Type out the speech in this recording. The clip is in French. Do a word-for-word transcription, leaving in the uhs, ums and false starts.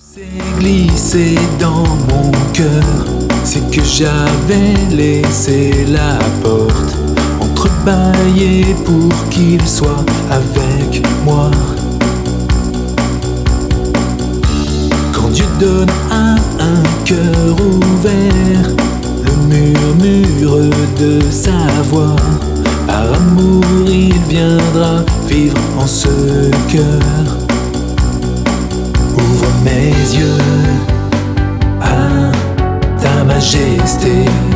C'est glissé dans mon cœur, c'est que j'avais laissé la porte entrebâillée pour qu'il soit avec moi. Quand Dieu donne à un cœur ouvert le murmure de sa voix, par amour il viendra vivre en ce cœur. Ouvre mes yeux à ta majesté.